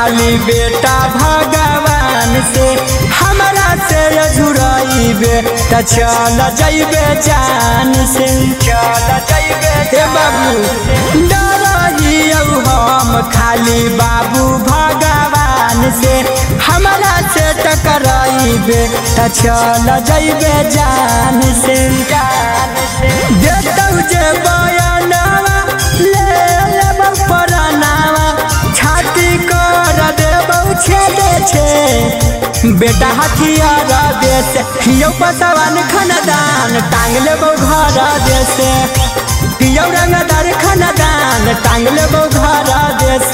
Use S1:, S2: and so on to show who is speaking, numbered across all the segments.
S1: खाली बेटा भगवान से हमरा से जुड़ाइबे त चल जइबे जान से चल जइबे हे बाबू डरहियौ हम खाली बाबू भगवान से हमरा से टकराइबे त चल जइबे जान से देतौ जे बयानवा ले लेबौ परानावा छाती कर देबौ छेदे छे बेटा हथियार देश हियौ पसवान खानदान टांग लेबौ घर देश हियौ रंगदार खानदान टांग लेबौ घर देश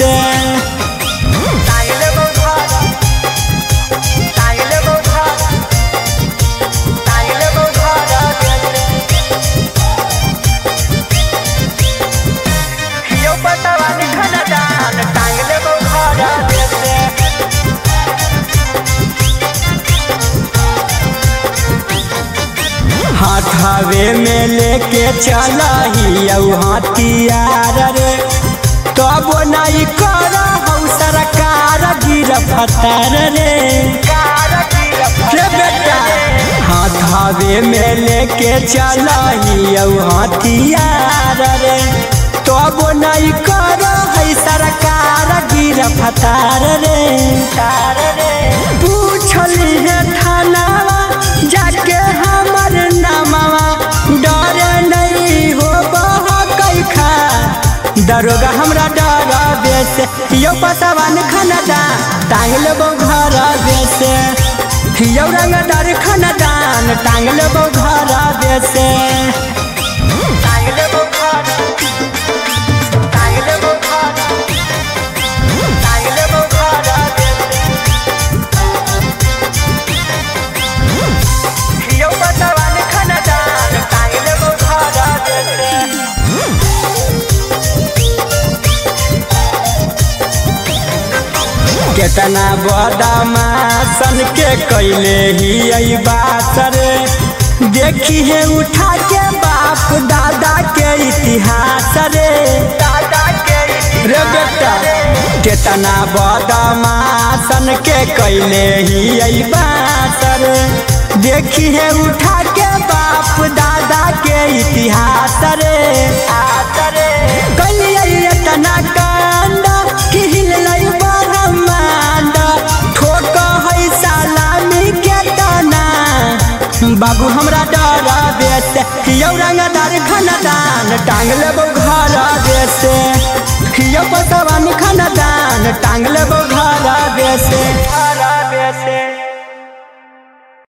S1: हाथावे में लेके चलहियौ हथियार रे तब नहीं कर सरकार गिरफ्तार रे बेटा हाथावे में लेके चलहियौ हथियार रे तब नहीं कर सरकार गिरफ्तार रे पूछली है थानावा जाके हमर नामवा डर नहीं हो कैखा दरोगा हमरा डर देश हियौ पसवान खानदान टांग लेबौ घर देश हियौ रंगदार खानदान टांग लेबौ घर देश केतना बदमाशन के कैले ही बात रे देखी है उठा के बाप दादा के इतिहास रे बेटा केतना बदमाशन के कैले ही बात रे देखी है उठा के बाप दादा के इतिहास रे कैलिए इतना कांड कि हिललै बाबू हमरा डर देश हियौ रंगदार खानदान टांग लेबौ घर देश